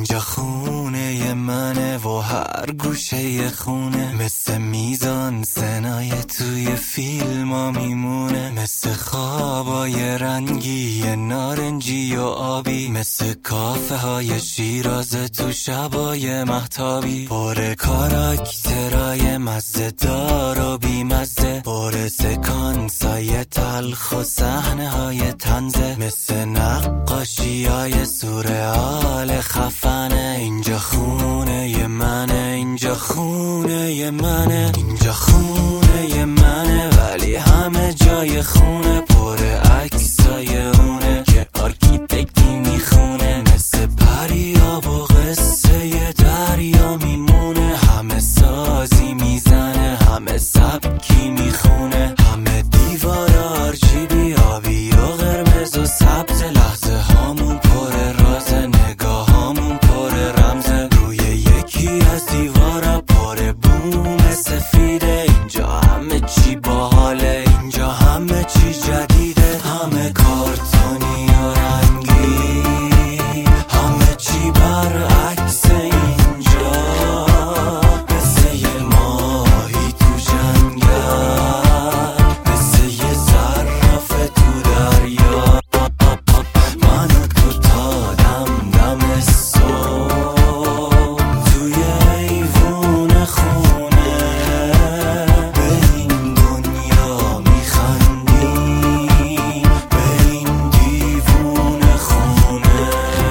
اینجا خونه منه و هر گوشه خونه مثل میزان سنای توی فیلم ها میمونه، مثل خوابای رنگی نارنجی و آبی، مثل کافه های شیراز تو شبای مهتابی، پر کاراکترای مزه دار و بی مزه، پر سکانسای تلخ و صحنه های طنزه، مثل نقاشی های سورئال خفنه. اینجا خونه منه، اینجا خونه منه، اینجا خونه منه، ولی همه جای خونه پر عکسای اونه که آرکیتکتی میخونه، مثل پریاب و قصه دریا میمونه، همه سازی میزنه، همه سبکی میخونه، همه دیوار آرچیبی آبی و قرمز و سبز، لحظه هامون پر راز، نگاه هامون پر رمزه، روی یکی از دیوارا پر بوم سفیده. اینجا همه چی باحاله، اینجا همه چی جدیده، همه کارتونی و رنگی، همه چی برعکس اینجا، مثل یه ماهی تو جنگل، مثل یه زرافه تو دریا، من و تو تا دم صبح توی ایوون خونه به این دنیا میخندیم، به این دیوونه خونه.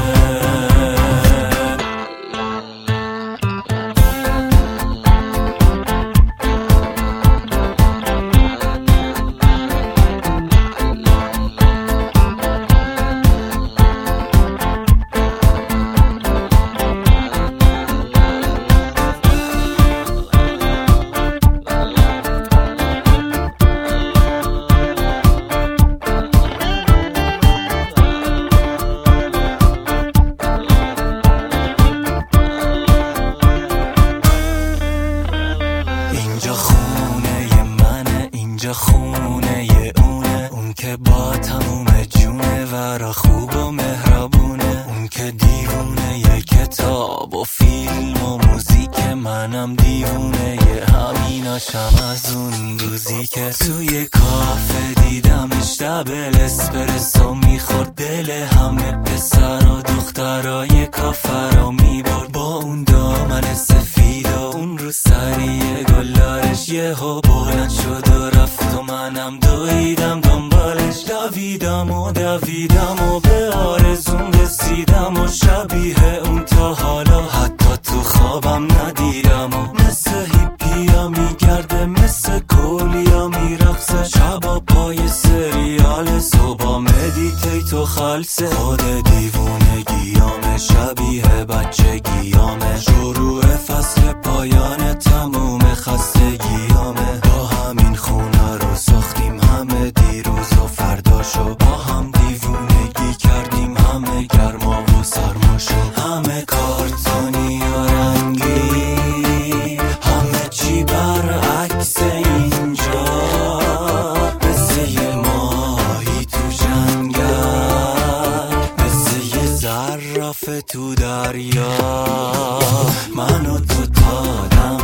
اینجا خونه منه، اینجا خونه اونه، اون که با تموم جونه ورا خوب و مهربونه، اون که دیوونه یه کتاب و فیلم و موزیک، منم دیوونه یه همیناشم از اون روزی که توی کافه دیدمش دبل اسپرسو میخورد، دل همه پسر و دخترای کافه رو میبرد، با اون دامن سفید و اون رو سری گلارش یهو بلند شد و رفت و منم دویدم دنبالش، دویدم و به آرزوم رسیدم و شبیه اون تا حالا حتی تو خوابم ندیدم، و مثل هیپیا میگرده، مثل کولیا میرقصه، شبا پای سریال، صبح مدیتیت و خلصه، خود دیوونگیامه، شبیه بچگیامه، شروع فصل پایان تموم خستگیامه، با همین خونه رو ساختیم همه دیروز و فرداشو، با هم دیوونگی کردیم همه گرما و سرماشو، همه کارتونی و رنگی، همه چی برعکس اینجا، مثل یه ماهی تو جنگل، مثل یه زرافه تو دریا، من و تو تا دم